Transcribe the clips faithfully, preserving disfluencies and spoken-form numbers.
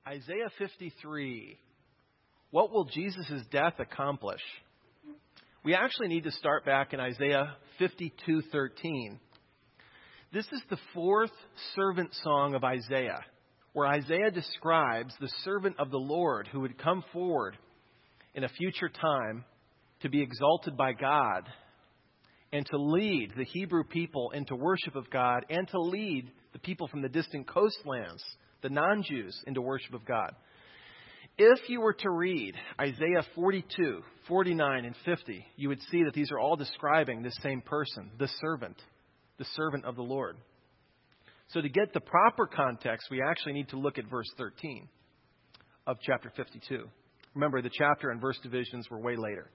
Isaiah fifty-three. What will Jesus' death accomplish? We actually need to start back in Isaiah fifty-two thirteen. This is the fourth servant song of Isaiah, where Isaiah describes the servant of the Lord who would come forward in a future time to be exalted by God and to lead the Hebrew people into worship of God and to lead the people from the distant coastlands, the non-Jews, into worship of God. If you were to read Isaiah forty-two, forty-nine, and fifty, you would see that these are all describing this same person, the servant, the servant of the Lord. So to get the proper context, we actually need to look at verse thirteen of chapter fifty-two. Remember, the chapter and verse divisions were way later.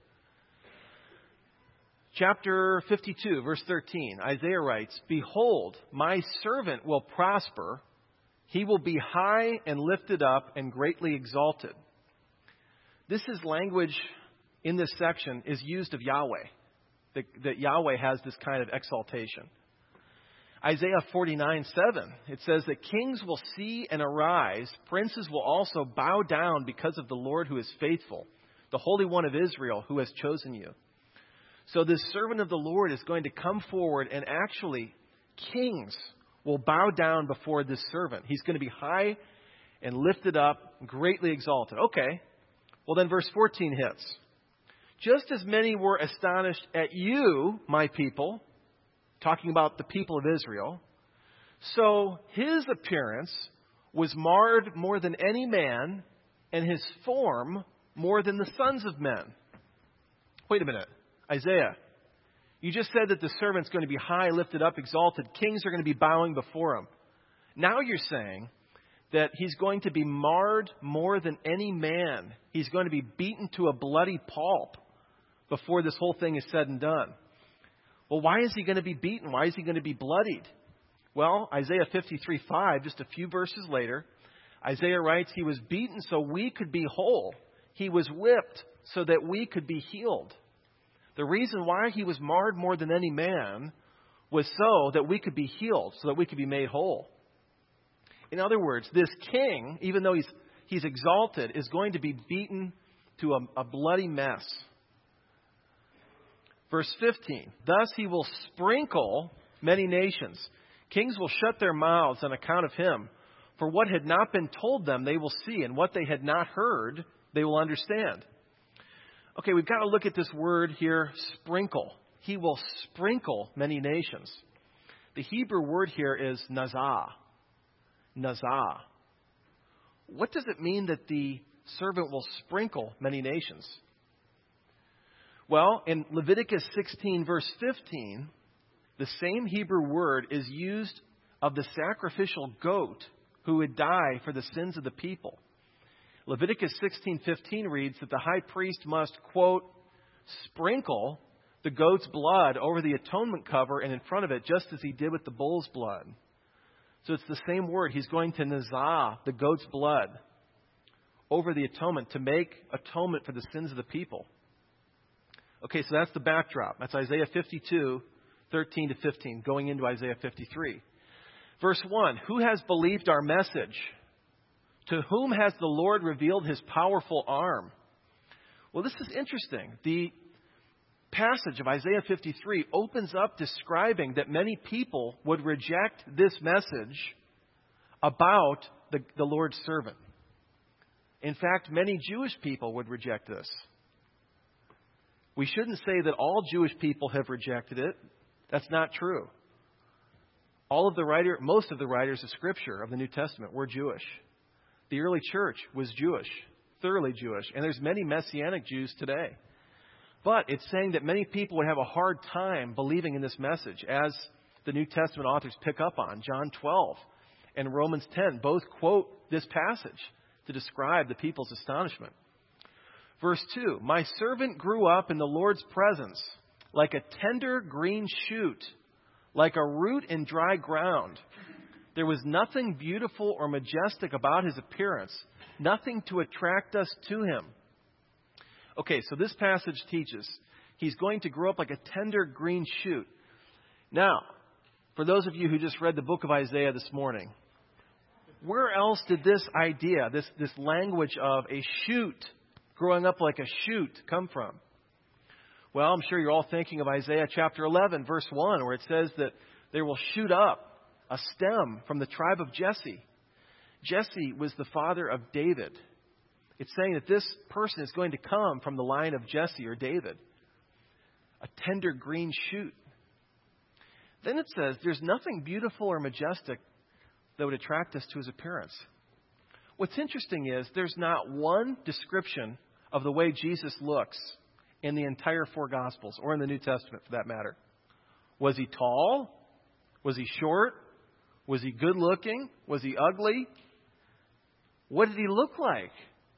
Chapter fifty-two, verse thirteen, Isaiah writes, "Behold, my servant will prosper. He will be high and lifted up and greatly exalted." This is language in this section is used of Yahweh, that, that Yahweh has this kind of exaltation. Isaiah forty-nine seven, it says that kings will see and arise, princes will also bow down because of the Lord who is faithful, the Holy One of Israel who has chosen you. So this servant of the Lord is going to come forward, and actually kings will bow down before this servant. He's going to be high and lifted up, greatly exalted. Okay, well then verse fourteen hits. "Just as many were astonished at you, my people," talking about the people of Israel, "so his appearance was marred more than any man, and his form more than the sons of men." Wait a minute. Isaiah, you just said that the servant's going to be high, lifted up, exalted. Kings are going to be bowing before him. Now you're saying that he's going to be marred more than any man. He's going to be beaten to a bloody pulp before this whole thing is said and done. Well, why is he going to be beaten? Why is he going to be bloodied? Well, Isaiah fifty-three five, just a few verses later, Isaiah writes, "He was beaten so we could be whole. He was whipped so that we could be healed." The reason why he was marred more than any man was so that we could be healed, so that we could be made whole. In other words, this king, even though he's he's exalted, is going to be beaten to a, a bloody mess. Verse fifteen, "Thus he will sprinkle many nations. Kings will shut their mouths on account of him. For what had not been told them they will see, and what they had not heard they will understand." Okay, we've got to look at this word here, sprinkle. He will sprinkle many nations. The Hebrew word here is nazah. Nazah. What does it mean that the servant will sprinkle many nations? Well, in Leviticus sixteen, verse fifteen, the same Hebrew word is used of the sacrificial goat who would die for the sins of the people. Leviticus sixteen fifteen reads that the high priest must, quote, "sprinkle the goat's blood over the atonement cover and in front of it, just as he did with the bull's blood." So it's the same word. He's going to nazah the goat's blood over the atonement to make atonement for the sins of the people. Okay, so that's the backdrop. That's Isaiah fifty-two, thirteen to fifteen, going into Isaiah fifty-three. Verse one, "Who has believed our message? To whom has the Lord revealed his powerful arm?" Well, this is interesting. The passage of Isaiah fifty-three opens up describing that many people would reject this message about the, the Lord's servant. In fact, many Jewish people would reject this. We shouldn't say that all Jewish people have rejected it. That's not true. All of the writer, most of the writers of Scripture of the New Testament were Jewish. The early church was Jewish, thoroughly Jewish, and there's many Messianic Jews today. But it's saying that many people would have a hard time believing in this message, as the New Testament authors pick up on. John twelve and Romans ten both quote this passage to describe the people's astonishment. Verse two, "My servant grew up in the Lord's presence like a tender green shoot, like a root in dry ground. There was nothing beautiful or majestic about his appearance, nothing to attract us to him." Okay, so this passage teaches he's going to grow up like a tender green shoot. Now, for those of you who just read the book of Isaiah this morning, where else did this idea, this, this language of a shoot, growing up like a shoot, come from? Well, I'm sure you're all thinking of Isaiah chapter eleven, verse one, where it says that there will shoot up a stem from the tribe of Jesse. Jesse was the father of David. It's saying that this person is going to come from the line of Jesse or David. A tender green shoot. Then it says there's nothing beautiful or majestic that would attract us to his appearance. What's interesting is there's not one description of the way Jesus looks in the entire four Gospels, or in the New Testament for that matter. Was he tall? Was he short? Was he good looking? Was he ugly? What did he look like?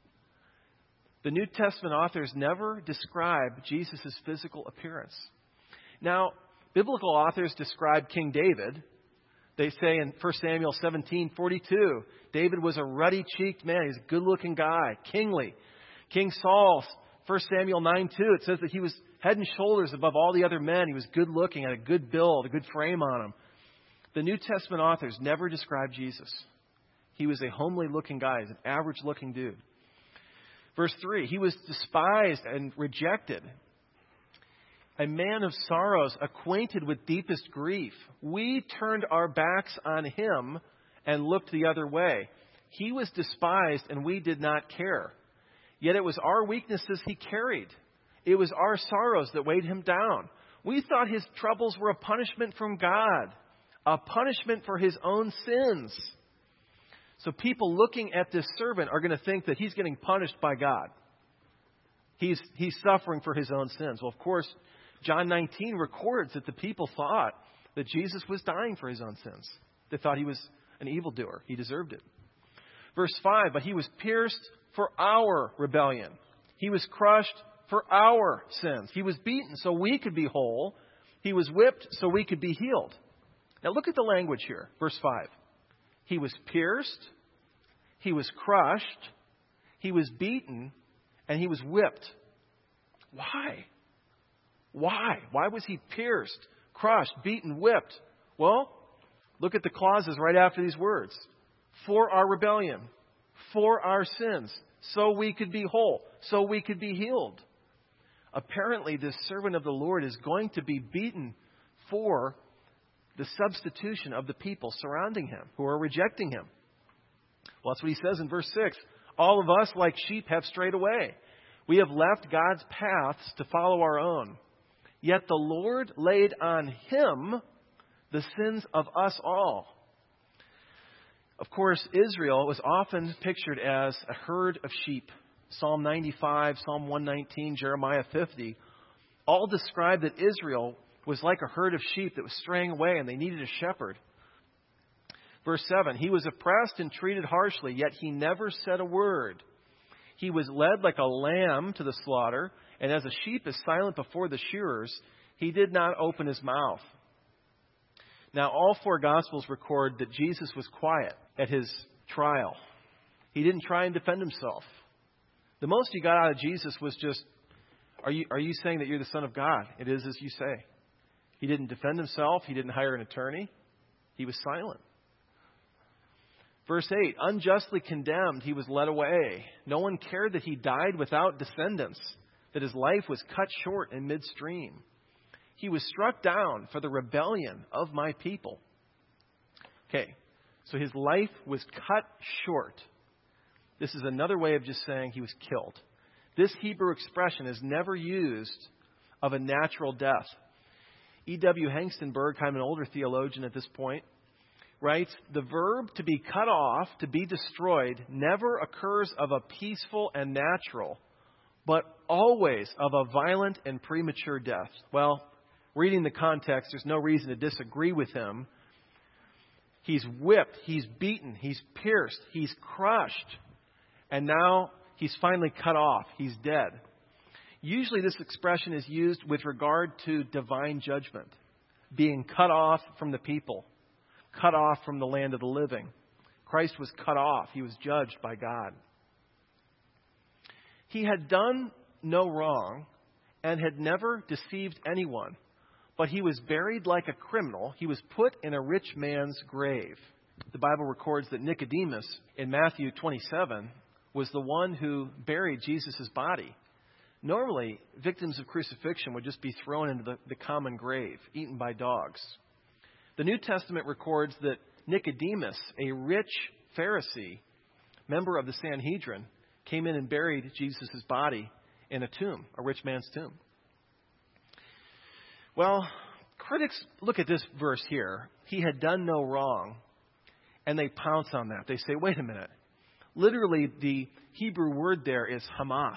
The New Testament authors never describe Jesus' physical appearance. Now, biblical authors describe King David. They say in First Samuel seventeen forty-two, David was a ruddy-cheeked man. He's a good-looking guy, kingly. King Saul, First Samuel nine two, it says that he was head and shoulders above all the other men. He was good-looking, had a good build, a good frame on him. The New Testament authors never describe Jesus. He was a homely-looking guy. He's an average-looking dude. Verse three, he was despised and rejected. A man of sorrows, acquainted with deepest grief. We turned our backs on him and looked the other way. He was despised and we did not care. Yet it was our weaknesses he carried. It was our sorrows that weighed him down. We thought his troubles were a punishment from God, a punishment for his own sins. So people looking at this servant are going to think that he's getting punished by God. He's, he's suffering for his own sins. Well, of course, John nineteen records that the people thought that Jesus was dying for his own sins. They thought he was an evildoer. He deserved it. Verse five, but he was pierced for our rebellion. He was crushed for our sins. He was beaten so we could be whole. He was whipped so we could be healed. Now look at the language here. Verse five. He was pierced, he was crushed, he was beaten, and he was whipped. Why? Why? Why was he pierced, crushed, beaten, whipped? Well, look at the clauses right after these words. For our rebellion, for our sins, so we could be whole, so we could be healed. Apparently, this servant of the Lord is going to be beaten for the substitution of the people surrounding him, who are rejecting him. Well, that's what he says in verse six. All of us, like sheep, have strayed away. We have left God's paths to follow our own. Yet the Lord laid on him the sins of us all. Of course, Israel was often pictured as a herd of sheep. Psalm ninety-five, Psalm one nineteen, Jeremiah fifty, all describe that Israel was like a herd of sheep that was straying away and they needed a shepherd. Verse seven, he was oppressed and treated harshly, yet he never said a word. He was led like a lamb to the slaughter, and as a sheep is silent before the shearers, he did not open his mouth. Now, all four Gospels record that Jesus was quiet at his trial. He didn't try and defend himself. The most he got out of Jesus was just, are you, are you saying that you're the Son of God? It is as you say. He didn't defend himself. He didn't hire an attorney. He was silent. Verse eight, unjustly condemned, he was led away. No one cared that he died without descendants, that his life was cut short in midstream. He was struck down for the rebellion of my people. Okay, so his life was cut short. This is another way of just saying he was killed. This Hebrew expression is never used of a natural death. E W Hengstenberg, kind of an older theologian at this point, writes, the verb to be cut off, to be destroyed, never occurs of a peaceful and natural, but always of a violent and premature death. Well, reading the context, there's no reason to disagree with him. He's whipped, he's beaten, he's pierced, he's crushed, and now he's finally cut off. He's dead. Usually this expression is used with regard to divine judgment, being cut off from the people, cut off from the land of the living. Christ was cut off. He was judged by God. He had done no wrong and had never deceived anyone, but he was buried like a criminal. He was put in a rich man's grave. the Bible records that Nicodemus in Matthew twenty-seven was the one who buried Jesus' body. Normally, victims of crucifixion would just be thrown into the, the common grave, eaten by dogs. The New Testament records that Nicodemus, a rich Pharisee, member of the Sanhedrin, came in and buried Jesus' body in a tomb, a rich man's tomb. Well, critics look at this verse here. He had done no wrong, and they pounce on that. They say, wait a minute. Literally, the Hebrew word there is Hamas.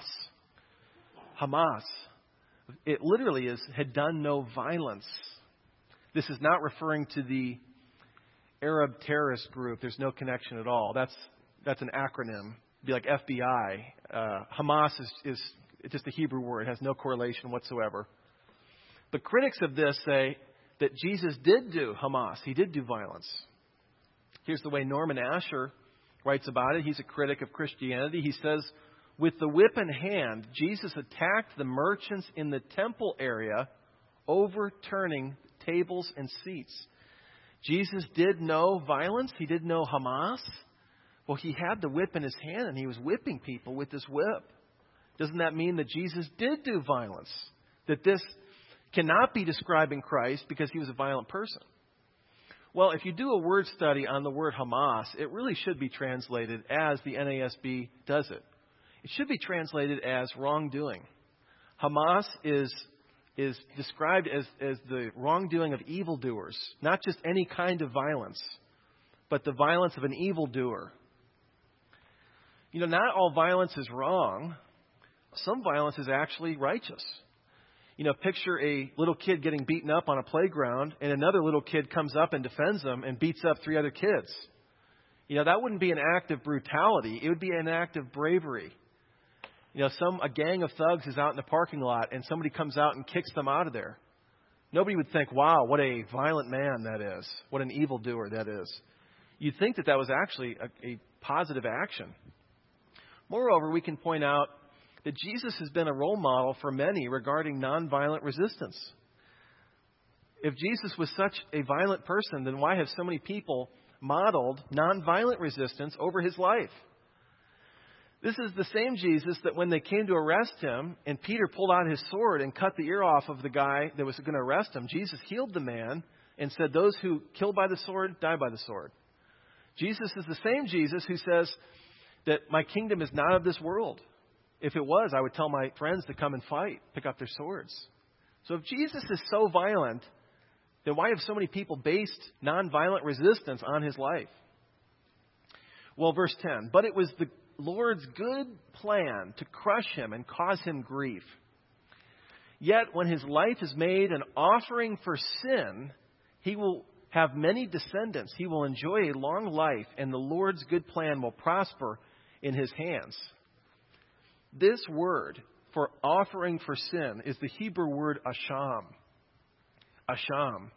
Hamas. It literally is, had done no violence. This is not referring to the Arab terrorist group. There's no connection at all. That's that's an acronym. It'd be like F B I. Uh, Hamas is, is just a Hebrew word. It has no correlation whatsoever. But critics of this say that Jesus did do Hamas. He did do violence. Here's the way Norman Asher writes about it. He's a critic of Christianity. He says, with the whip in hand, Jesus attacked the merchants in the temple area, overturning tables and seats. Jesus did no violence. He did no Hamas. Well, he had the whip in his hand and he was whipping people with this whip. Doesn't that mean that Jesus did do violence? That this cannot be describing Christ because he was a violent person? Well, if you do a word study on the word Hamas, it really should be translated as the N A S B does it. It should be translated as wrongdoing. Hamas is is described as, as the wrongdoing of evildoers, not just any kind of violence, but the violence of an evildoer. You know, not all violence is wrong. Some violence is actually righteous. You know, picture a little kid getting beaten up on a playground and another little kid comes up and defends them and beats up three other kids. You know, that wouldn't be an act of brutality. It would be an act of bravery. You know, some a gang of thugs is out in the parking lot and somebody comes out and kicks them out of there. Nobody would think, wow, what a violent man that is. What an evildoer that is. You'd think that that was actually a, a positive action. Moreover, we can point out that Jesus has been a role model for many regarding nonviolent resistance. If Jesus was such a violent person, then why have so many people modeled nonviolent resistance over his life? This is the same Jesus that when they came to arrest him and Peter pulled out his sword and cut the ear off of the guy that was going to arrest him, Jesus healed the man and said, those who kill by the sword, die by the sword. Jesus is the same Jesus who says that my kingdom is not of this world. If it was, I would tell my friends to come and fight, pick up their swords. So if Jesus is so violent, then why have so many people based nonviolent resistance on his life? Well, verse ten, but it was the Lord's good plan to crush him and cause him grief. Yet when his life is made an offering for sin, he will have many descendants. He will enjoy a long life, and the Lord's good plan will prosper in his hands. This word for offering for sin is the Hebrew word asham. Asham.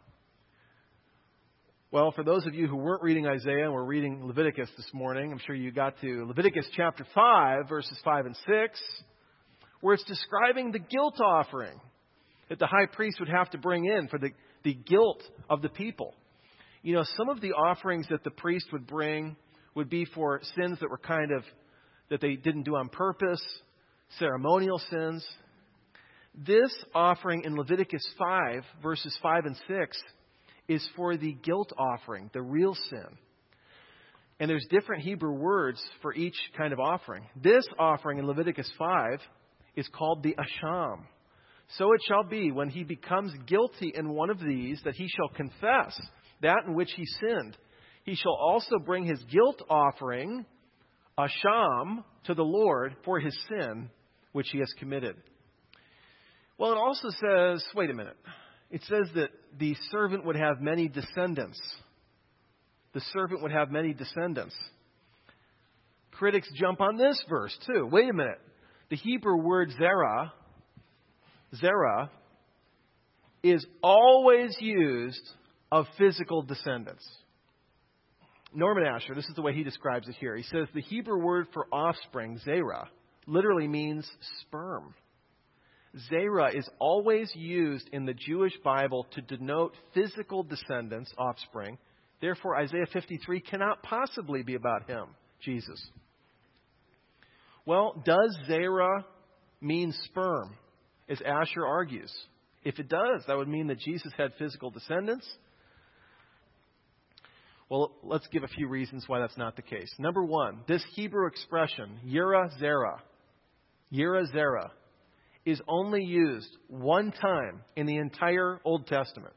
Well, for those of you who weren't reading Isaiah and were reading Leviticus this morning, I'm sure you got to Leviticus chapter five, verses five and six, where it's describing the guilt offering that the high priest would have to bring in for the, the guilt of the people. You know, some of the offerings that the priest would bring would be for sins that were kind of, that they didn't do on purpose, ceremonial sins. This offering in Leviticus five, verses five and six, is for the guilt offering, the real sin. And there's different Hebrew words for each kind of offering. This offering in Leviticus five is called the asham. So it shall be when he becomes guilty in one of these that he shall confess that in which he sinned. He shall also bring his guilt offering, asham, to the Lord for his sin which he has committed. Well, it also says, wait a minute. It says that the servant would have many descendants. The servant would have many descendants. Critics jump on this verse too. Wait a minute. The Hebrew word zerah, zerah, is always used of physical descendants. Norman Asher, this is the way he describes it here. He says the Hebrew word for offspring, zerah, literally means sperm. Zerah is always used in the Jewish Bible to denote physical descendants, offspring, Therefore, Isaiah fifty-three cannot possibly be about him, Jesus. Well, does Zerah mean sperm, as Asher argues? If it does, that would mean that Jesus had physical descendants. Well, let's give a few reasons why that's not the case. Number one, this Hebrew expression, Yira Zerah, Yira Zerah, is only used one time in the entire Old Testament.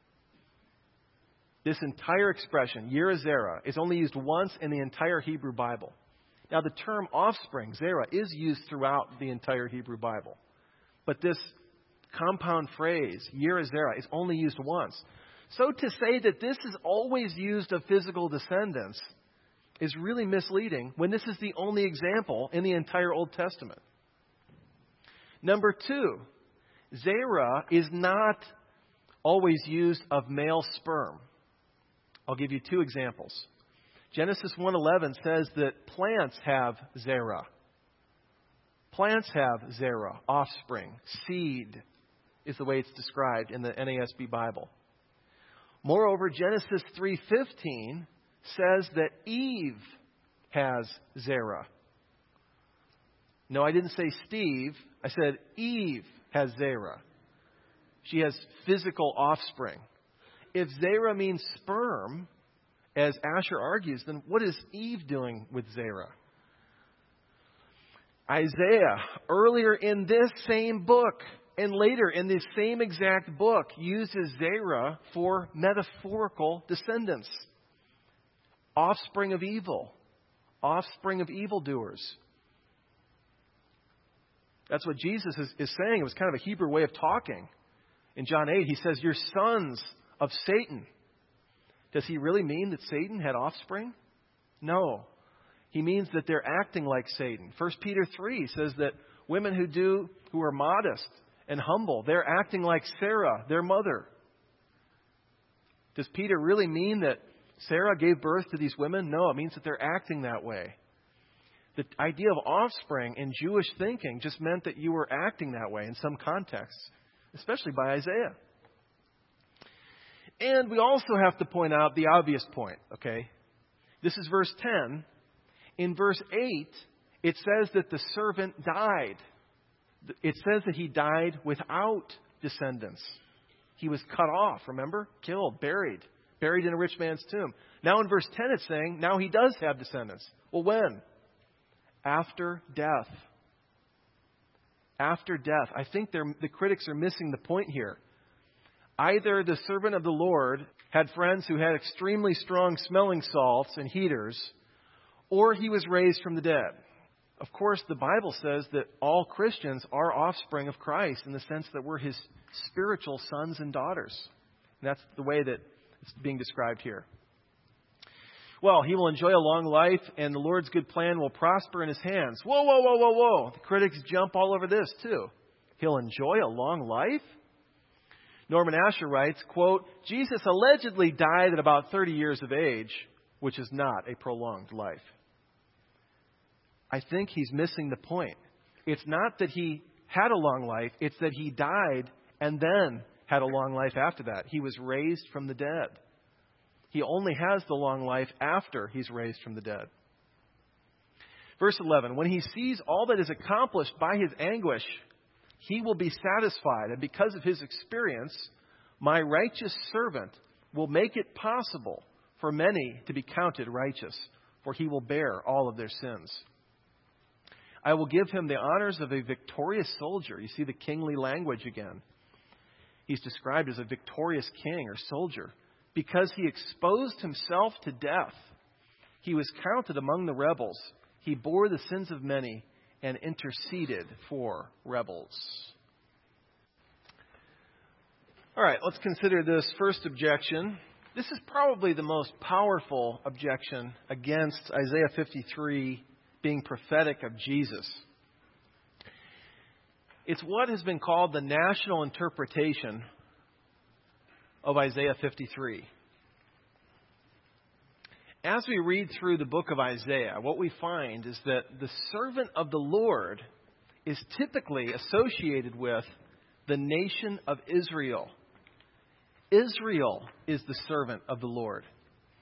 This entire expression, Yira Zerah, is only used once in the entire Hebrew Bible. Now, the term offspring, Zerah, is used throughout the entire Hebrew Bible. But this compound phrase, Yira Zerah, is only used once. So to say that this is always used of physical descendants is really misleading when this is the only example in the entire Old Testament. Number two, Zerah is not always used of male sperm. I'll give you two examples. Genesis one eleven says that plants have Zerah. Plants have Zerah, offspring, seed is the way it's described in the N A S B Bible. Moreover, Genesis three fifteen says that Eve has Zerah. No, I didn't say Steve. I said Eve has Zerah. She has physical offspring. If Zerah means sperm, as Asher argues, then what is Eve doing with Zerah? Isaiah, earlier in this same book, and later in this same exact book, uses Zerah for metaphorical descendants. Offspring of evil. Offspring of evildoers. That's what Jesus is, is saying. It was kind of a Hebrew way of talking. In John eight, he says, "You're sons of Satan." Does he really mean that Satan had offspring? No. He means that they're acting like Satan. First Peter three says that women who do, who are modest and humble, they're acting like Sarah, their mother. Does Peter really mean that Sarah gave birth to these women? No, it means that they're acting that way. The idea of offspring in Jewish thinking just meant that you were acting that way in some contexts, especially by Isaiah. And we also have to point out the obvious point, okay? This is verse ten. In verse eight, it says that the servant died. It says that he died without descendants. He was cut off, remember? Killed, buried. Buried in a rich man's tomb. Now in verse ten it's saying, now he does have descendants. Well, when? After death. After death. I think the critics are missing the point here. Either the servant of the Lord had friends who had extremely strong smelling salts and heaters, or he was raised from the dead. Of course, the Bible says that all Christians are offspring of Christ in the sense that we're his spiritual sons and daughters. And that's the way that it's being described here. Well, he will enjoy a long life, and the Lord's good plan will prosper in his hands. Whoa, whoa, whoa, whoa, whoa. The critics jump all over this, too. He'll enjoy a long life? Norman Asher writes, quote, Jesus allegedly died at about thirty years of age, which is not a prolonged life. I think he's missing the point. It's not that he had a long life, it's that he died and then had a long life after that. He was raised from the dead. He only has the long life after he's raised from the dead. Verse eleven, when he sees all that is accomplished by his anguish, he will be satisfied. And because of his experience, my righteous servant will make it possible for many to be counted righteous, for he will bear all of their sins. I will give him the honors of a victorious soldier. You see the kingly language again. He's described as a victorious king or soldier because he exposed himself to death. He was counted among the rebels. He bore the sins of many and interceded for rebels. All right, let's consider this first objection. This is probably the most powerful objection against Isaiah fifty-three being prophetic of Jesus. It's what has been called the national interpretation of Isaiah fifty-three. As we read through the book of Isaiah, what we find is that the servant of the Lord is typically associated with the nation of Israel. Israel is the servant of the Lord.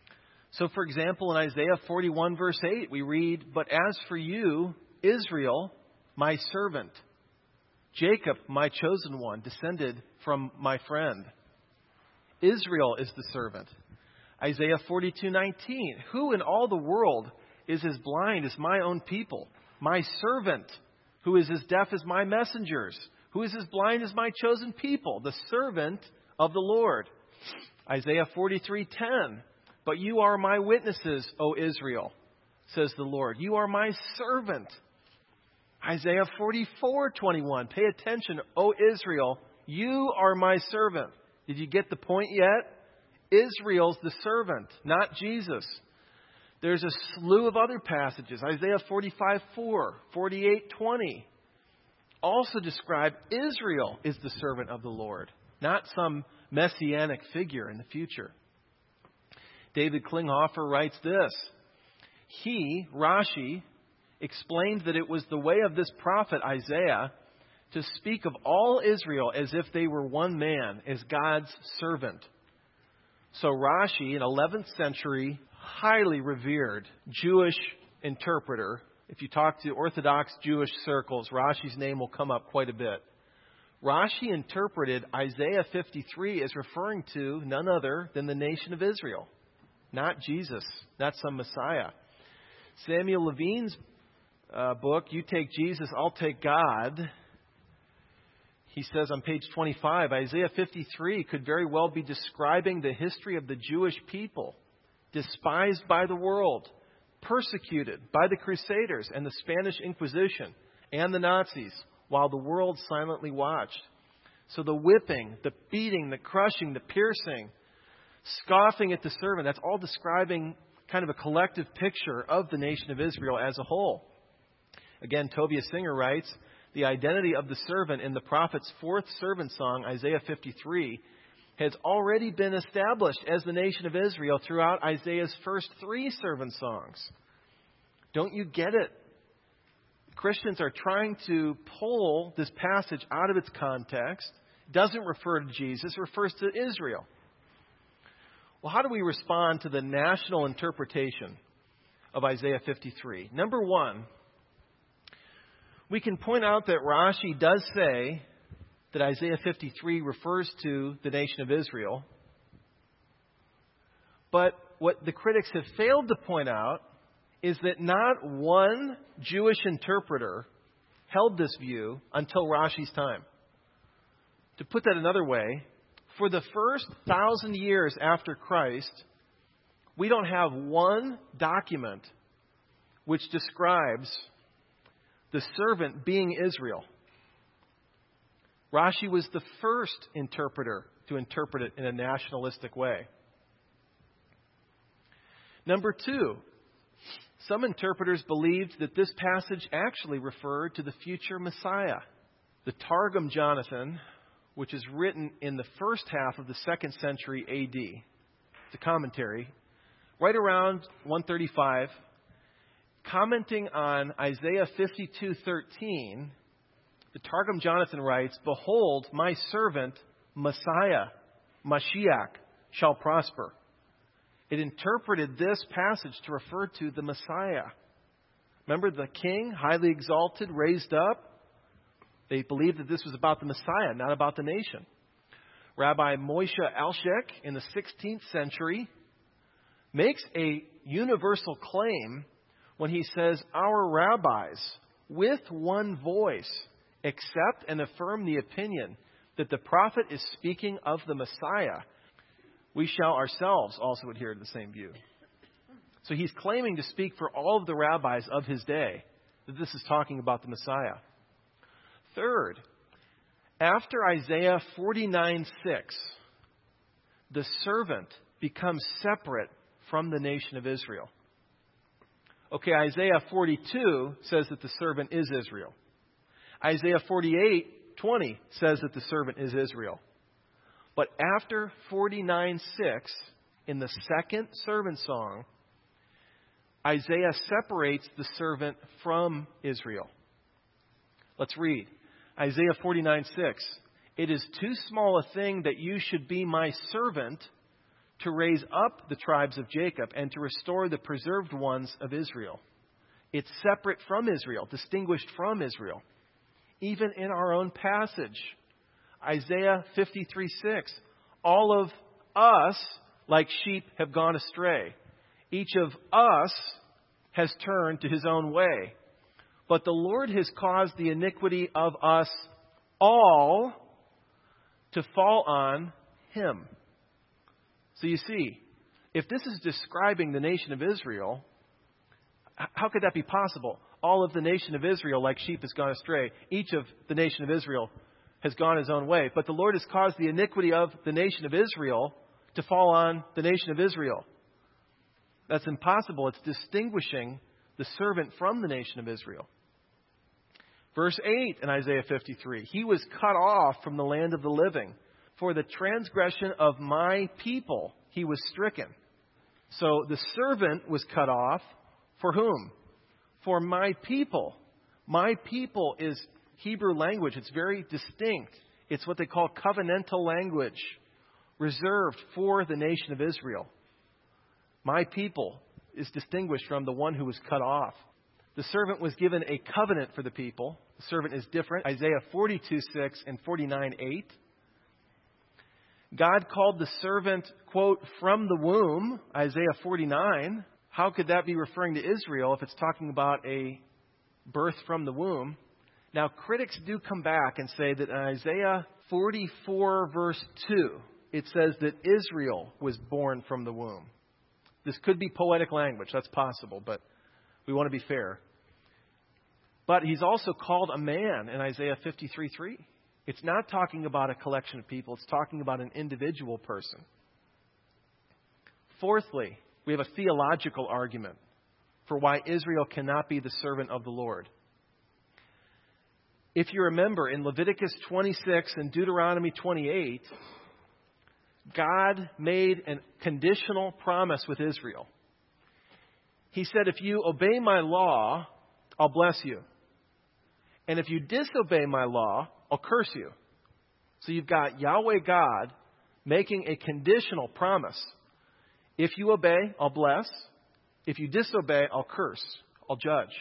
So, for example, in Isaiah forty-one, verse eight, we read, "But as for you, Israel, my servant, Jacob, my chosen one, descended from my friend." Israel is the servant. Isaiah forty-two nineteen, "Who in all the world is as blind as my own people? My servant, who is as deaf as my messengers, who is as blind as my chosen people, the servant of the Lord." Isaiah forty-three ten, "But you are my witnesses, O Israel, says the Lord. You are my servant." Isaiah forty-four twenty-one, "Pay attention, O Israel, you are my servant." Did you get the point yet? Israel's the servant, not Jesus. There's a slew of other passages. Isaiah forty-five four, forty-eight twenty also describe Israel is the servant of the Lord, not some messianic figure in the future. David Klinghoffer writes this. He, Rashi, explained that it was the way of this prophet Isaiah to speak of all Israel as if they were one man, as God's servant. So Rashi, an eleventh century, highly revered Jewish interpreter, if you talk to Orthodox Jewish circles, Rashi's name will come up quite a bit. Rashi interpreted Isaiah fifty-three as referring to none other than the nation of Israel, not Jesus, not some Messiah. Samuel Levine's uh, book, You Take Jesus, I'll Take God, he says on page twenty-five, Isaiah fifty-three could very well be describing the history of the Jewish people, despised by the world, persecuted by the Crusaders and the Spanish Inquisition and the Nazis, while the world silently watched. So the whipping, the beating, the crushing, the piercing, scoffing at the servant, that's all describing kind of a collective picture of the nation of Israel as a whole. Again, Tovia Singer writes, the identity of the servant in the prophet's fourth servant song, Isaiah fifty-three, has already been established as the nation of Israel throughout Isaiah's first three servant songs. Don't you get it? Christians are trying to pull this passage out of its context. It doesn't refer to Jesus, it refers to Israel. Well, how do we respond to the national interpretation of Isaiah fifty-three? Number one, we can point out that Rashi does say that Isaiah fifty-three refers to the nation of Israel. But what the critics have failed to point out is that not one Jewish interpreter held this view until Rashi's time. To put that another way, for the first thousand years after Christ, we don't have one document which describes the servant being Israel. Rashi was the first interpreter to interpret it in a nationalistic way. Number two, some interpreters believed that this passage actually referred to the future Messiah. The Targum Jonathan, which is written in the first half of the second century A D, it's a commentary, right around one thirty-five, commenting on Isaiah fifty-two thirteen, the Targum Jonathan writes, "Behold, my servant, Messiah, Mashiach, shall prosper." It interpreted this passage to refer to the Messiah. Remember the king, highly exalted, raised up? They believed that this was about the Messiah, not about the nation. Rabbi Moshe Alshek in the sixteenth century makes a universal claim when he says, "Our rabbis, with one voice, accept and affirm the opinion that the prophet is speaking of the Messiah. We shall ourselves also adhere to the same view." So he's claiming to speak for all of the rabbis of his day, that this is talking about the Messiah. Third, after Isaiah forty-nine six, the servant becomes separate from the nation of Israel. Okay, Isaiah forty-two says that the servant is Israel. Isaiah forty-eight twenty says that the servant is Israel. But after forty-nine six, in the second servant song, Isaiah separates the servant from Israel. Let's read. Isaiah forty-nine six. "It is too small a thing that you should be my servant to raise up the tribes of Jacob and to restore the preserved ones of Israel. It's separate from Israel, distinguished from Israel. Even in our own passage, Isaiah fifty-three six, all of us, like sheep, have gone astray. Each of us has turned to his own way. But the Lord has caused the iniquity of us all to fall on him. So you see, if this is describing the nation of Israel, how could that be possible? All of the nation of Israel, like sheep, has gone astray. Each of the nation of Israel has gone his own way. But the Lord has caused the iniquity of the nation of Israel to fall on the nation of Israel. That's impossible. It's distinguishing the servant from the nation of Israel. Verse eight in Isaiah fifty-three, he was cut off from the land of the living. For the transgression of my people, he was stricken. So the servant was cut off. For whom? For my people. My people is Hebrew language. It's very distinct. It's what they call covenantal language, reserved for the nation of Israel. My people is distinguished from the one who was cut off. The servant was given a covenant for the people. The servant is different. Isaiah forty-two six and forty-nine eight. God called the servant, quote, from the womb, Isaiah forty-nine. How could that be referring to Israel if it's talking about a birth from the womb? Now, critics do come back and say that in Isaiah forty-four, verse two, it says that Israel was born from the womb. This could be poetic language. That's possible, but we want to be fair. But he's also called a man in Isaiah fifty-three three. It's not talking about a collection of people. It's talking about an individual person. Fourthly, we have a theological argument for why Israel cannot be the servant of the Lord. If you remember, in Leviticus twenty-six and Deuteronomy twenty-eight, God made a conditional promise with Israel. He said, if you obey my law, I'll bless you. And if you disobey my law, I'll curse you. So you've got Yahweh God making a conditional promise. If you obey, I'll bless. If you disobey, I'll curse. I'll judge.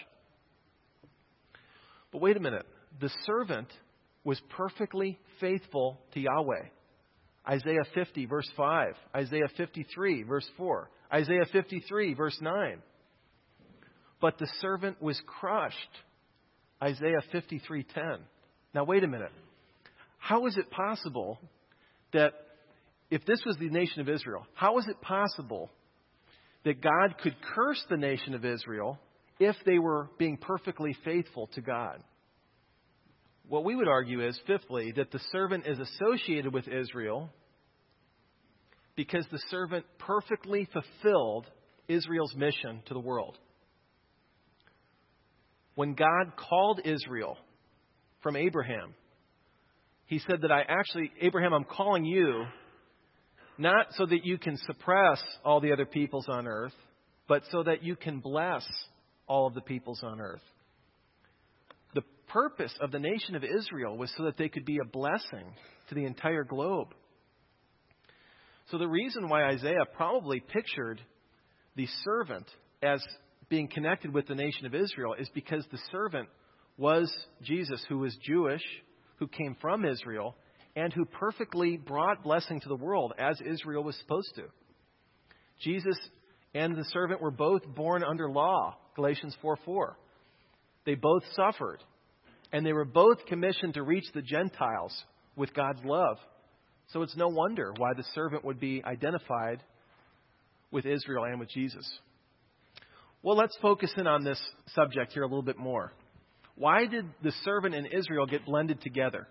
But wait a minute. The servant was perfectly faithful to Yahweh. Isaiah fifty, verse five. Isaiah fifty-three, verse four. Isaiah fifty-three, verse nine. But the servant was crushed. Isaiah fifty-three ten. Now wait a minute. How is it possible that if this was the nation of Israel, how is it possible that God could curse the nation of Israel if they were being perfectly faithful to God? What we would argue is, fifthly, that the servant is associated with Israel because the servant perfectly fulfilled Israel's mission to the world. When God called Israel from Abraham, he said that I actually, Abraham, I'm calling you not so that you can suppress all the other peoples on earth, but so that you can bless all of the peoples on earth. The purpose of the nation of Israel was so that they could be a blessing to the entire globe. So the reason why Isaiah probably pictured the servant as being connected with the nation of Israel is because the servant was Jesus, who was Jewish, who came from Israel, and who perfectly brought blessing to the world as Israel was supposed to. Jesus and the servant were both born under law, Galatians four four. They both suffered, and they were both commissioned to reach the Gentiles with God's love. So it's no wonder why the servant would be identified with Israel and with Jesus. Well, let's focus in on this subject here a little bit more. Why did the servant and Israel get blended together?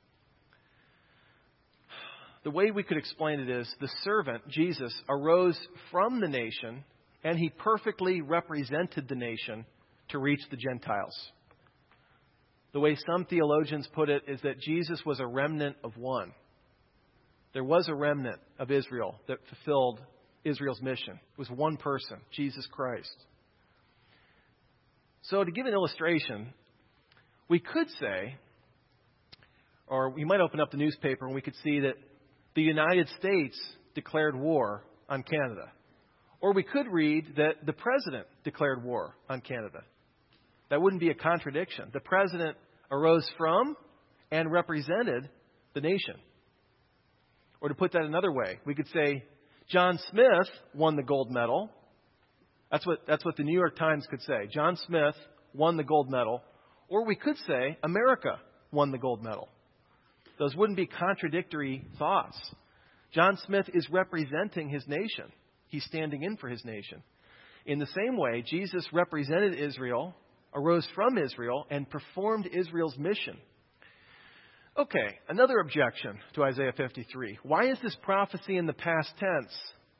The way we could explain it is the servant, Jesus, arose from the nation, and he perfectly represented the nation to reach the Gentiles. The way some theologians put it is that Jesus was a remnant of one. There was a remnant of Israel that fulfilled Israel's mission. It was one person, Jesus Christ. So to give an illustration, we could say, or we might open up the newspaper and we could see that the United States declared war on Canada. Or we could read that the president declared war on Canada. That wouldn't be a contradiction. The president arose from and represented the nation. Or to put that another way, we could say John Smith won the gold medal. That's what, that's what the New York Times could say. John Smith won the gold medal. Or we could say America won the gold medal. Those wouldn't be contradictory thoughts. John Smith is representing his nation. He's standing in for his nation. In the same way, Jesus represented Israel, arose from Israel, and performed Israel's mission. Okay, another objection to Isaiah fifty-three. Why is this prophecy in the past tense?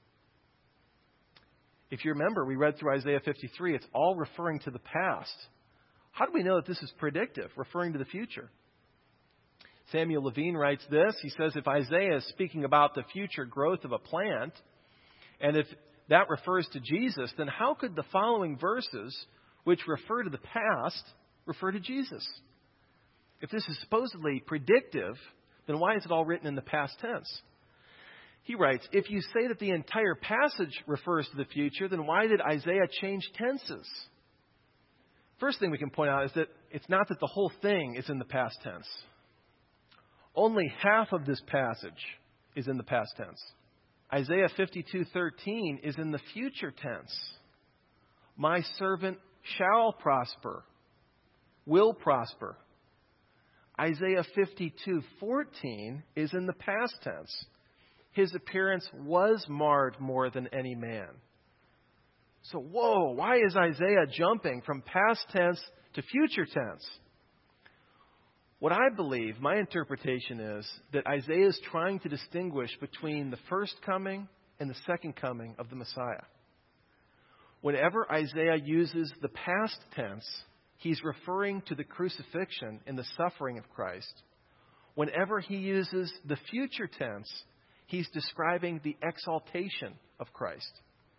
If you remember, we read through Isaiah fifty-three. It's all referring to the past. How do we know that this is predictive, referring to the future? Samuel Levine writes this. He says, if Isaiah is speaking about the future growth of a plant, and if that refers to Jesus, then how could the following verses, which refer to the past, refer to Jesus? If this is supposedly predictive, then why is it all written in the past tense? He writes, if you say that the entire passage refers to the future, then why did Isaiah change tenses? First thing we can point out is that it's not that the whole thing is in the past tense. Only half of this passage is in the past tense. Isaiah fifty-two thirteen is in the future tense. My servant shall prosper, will prosper. Isaiah fifty-two fourteen is in the past tense. His appearance was marred more than any man. So, whoa, why is Isaiah jumping from past tense to future tense? What I believe, my interpretation is that Isaiah is trying to distinguish between the first coming and the second coming of the Messiah. Whenever Isaiah uses the past tense, he's referring to the crucifixion and the suffering of Christ. Whenever he uses the future tense, he's describing the exaltation of Christ.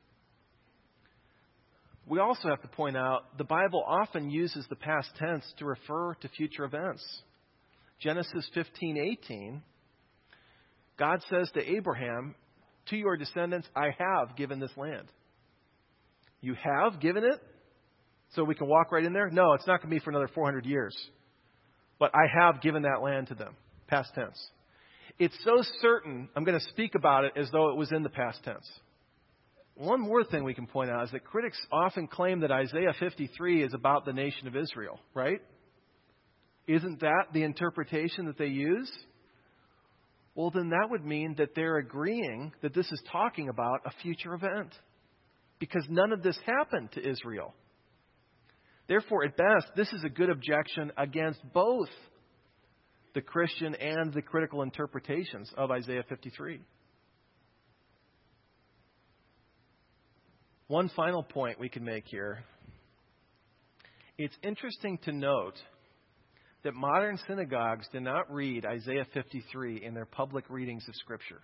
We also have to point out the Bible often uses the past tense to refer to future events. Genesis fifteen eighteen, God says to Abraham, to your descendants, I have given this land. You have given it? So we can walk right in there? No, it's not going to be for another four hundred years. But I have given that land to them. Past tense. It's so certain, I'm going to speak about it as though it was in the past tense. One more thing we can point out is that critics often claim that Isaiah fifty-three is about the nation of Israel, right? Isn't that the interpretation that they use? Well, then that would mean that they're agreeing that this is talking about a future event, because none of this happened to Israel. Therefore, at best, this is a good objection against both the Christian and the critical interpretations of Isaiah fifty-three. One final point we can make here. It's interesting to note that modern synagogues do not read Isaiah fifty-three in their public readings of Scripture.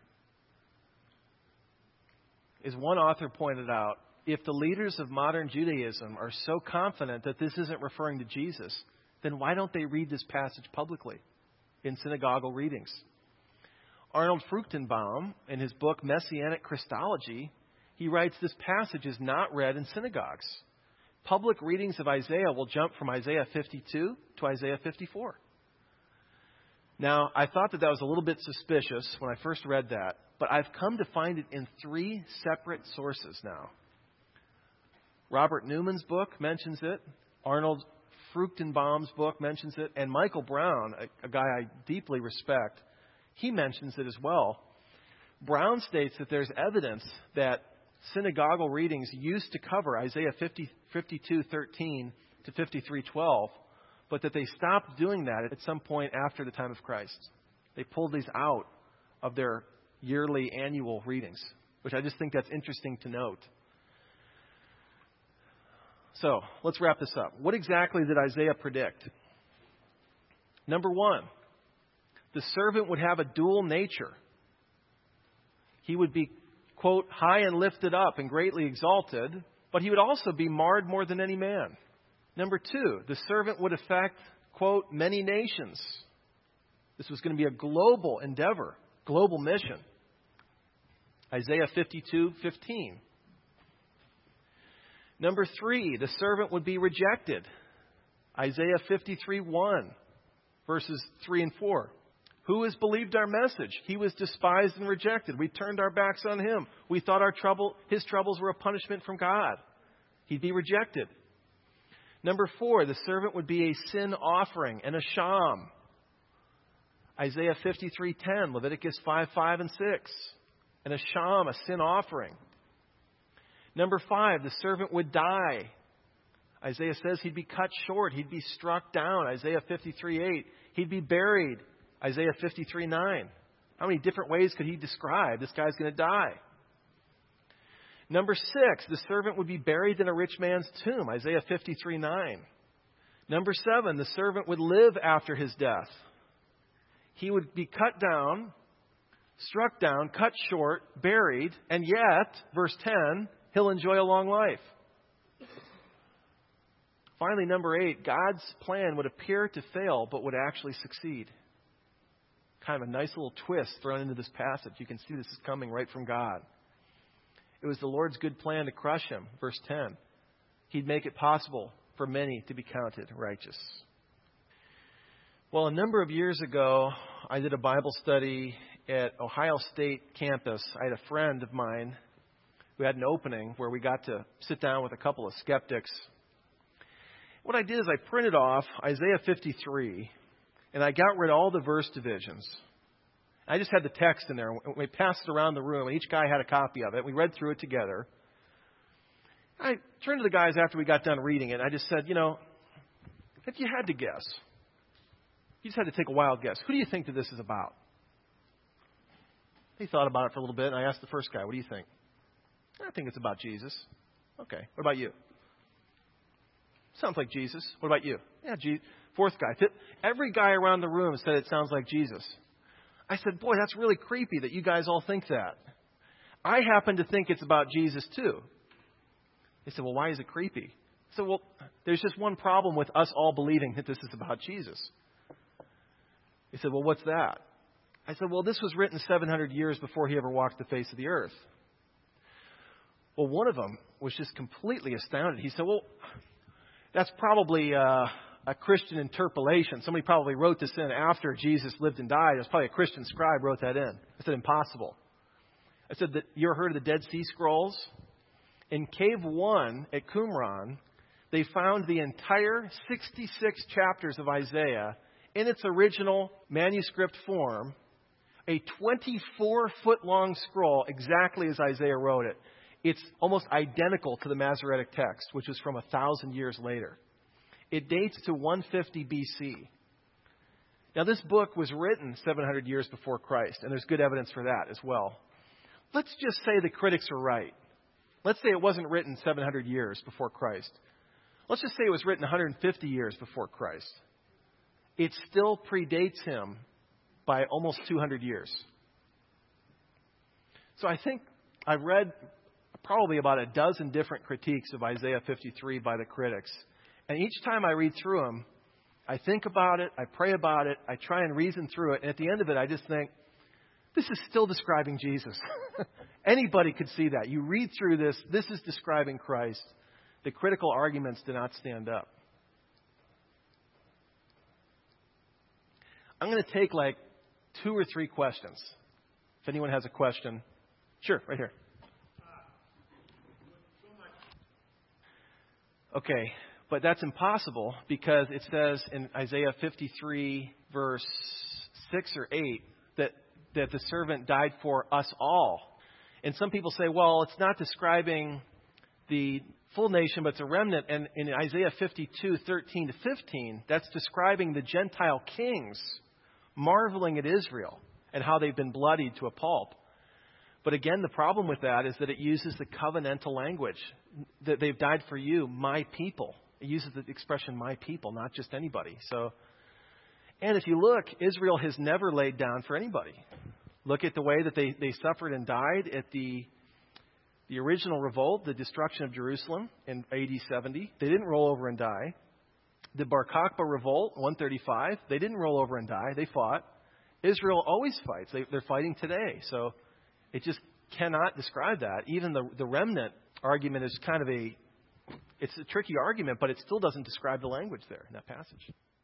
As one author pointed out, if the leaders of modern Judaism are so confident that this isn't referring to Jesus, then why don't they read this passage publicly in synagogal readings? Arnold Fruchtenbaum, in his book Messianic Christology, he writes this passage is not read in synagogues. Public readings of Isaiah will jump from Isaiah fifty-two to Isaiah fifty-four. Now, I thought that that was a little bit suspicious when I first read that, but I've come to find it in three separate sources now. Robert Newman's book mentions it, Arnold Fruchtenbaum's book mentions it, and Michael Brown, a, a guy I deeply respect, he mentions it as well. Brown states that there's evidence that synagogal readings used to cover Isaiah fifty, fifty-two thirteen to fifty-three twelve, but that they stopped doing that at some point after the time of Christ. They pulled these out of their yearly annual readings, which I just think that's interesting to note. So, let's wrap this up. What exactly did Isaiah predict? Number one, the servant would have a dual nature. He would be, quote, high and lifted up and greatly exalted, but he would also be marred more than any man. Number two, the servant would affect, quote, many nations. This was going to be a global endeavor, global mission. Isaiah fifty-two fifteen. Number three, the servant would be rejected. Isaiah fifty-three one, verses three and four. Who has believed our message? He was despised and rejected. We turned our backs on him. We thought our trouble, his troubles were a punishment from God. He'd be rejected. Number four, the servant would be a sin offering and a sham. Isaiah fifty-three ten, Leviticus five five and six. And a sham, a sin offering. Number five, the servant would die. Isaiah says he'd be cut short. He'd be struck down. Isaiah fifty-three eight. He'd be buried. Isaiah fifty-three nine. How many different ways could he describe this guy's going to die? Number six, the servant would be buried in a rich man's tomb. Isaiah fifty-three nine. Number seven, the servant would live after his death. He would be cut down, struck down, cut short, buried, and yet, verse ten, he'll enjoy a long life. Finally, number eight, God's plan would appear to fail, but would actually succeed. Kind of a nice little twist thrown into this passage. You can see this is coming right from God. It was the Lord's good plan to crush him. Verse ten. He'd make it possible for many to be counted righteous. Well, a number of years ago, I did a Bible study at Ohio State campus. I had a friend of mine who had an opening where we got to sit down with a couple of skeptics. What I did is I printed off Isaiah fifty-three, and I got rid of all the verse divisions. I just had the text in there. We passed it around the room, and each guy had a copy of it. We read through it together. I turned to the guys after we got done reading it, and I just said, you know, if you had to guess, you just had to take a wild guess, who do you think that this is about? He thought about it for a little bit, and I asked the first guy, what do you think? I think it's about Jesus. Okay, what about you? Sounds like Jesus. What about you? Yeah, Je- fourth guy. Every guy around the room said it sounds like Jesus. I said, boy, that's really creepy that you guys all think that. I happen to think it's about Jesus too. They said, well, why is it creepy? I said, well, there's just one problem with us all believing that this is about Jesus. He said, well, what's that? I said, well, this was written seven hundred years before he ever walked the face of the earth. Well, one of them was just completely astounded. He said, well, that's probably uh, a Christian interpolation. Somebody probably wrote this in after Jesus lived and died. It was probably a Christian scribe wrote that in. I said, impossible. I said, that you ever heard of the Dead Sea Scrolls? In Cave one at Qumran, they found the entire sixty-six chapters of Isaiah in its original manuscript form, a twenty-four foot long scroll exactly as Isaiah wrote it. It's almost identical to the Masoretic text, which was from a thousand years later. It dates to one fifty B C. Now, this book was written seven hundred years before Christ, and there's good evidence for that as well. Let's just say the critics are right. Let's say it wasn't written seven hundred years before Christ. Let's just say it was written one hundred fifty years before Christ. It still predates him by almost two hundred years. So I think I've read probably about a dozen different critiques of Isaiah fifty-three by the critics. And each time I read through them, I think about it, I pray about it, I try and reason through it. And at the end of it, I just think, this is still describing Jesus. Anybody could see that. You read through this, this is describing Christ. The critical arguments do not stand up. I'm going to take like two or three questions. If anyone has a question. Sure, right here. Okay, but that's impossible because it says in Isaiah fifty-three, verse six or eight, that, that the servant died for us all. And some people say, well, it's not describing the full nation, but it's a remnant. And in Isaiah fifty-two, thirteen to fifteen, that's describing the Gentile kings marveling at Israel and how they've been bloodied to a pulp. But again, the problem with that is that it uses the covenantal language. That they've died for you, my people. It uses the expression my people, not just anybody. So, and if you look, Israel has never laid down for anybody. Look at the way that they, they suffered and died at the, the original revolt, the destruction of Jerusalem in A D seventy. They didn't roll over and die. The Bar Kokhba revolt, one thirty-five, they didn't roll over and die. They fought. Israel always fights. They, they're fighting today. So it just cannot describe that. Even the, the remnant argument is kind of a, it's a tricky argument, but it still doesn't describe the language there in that passage.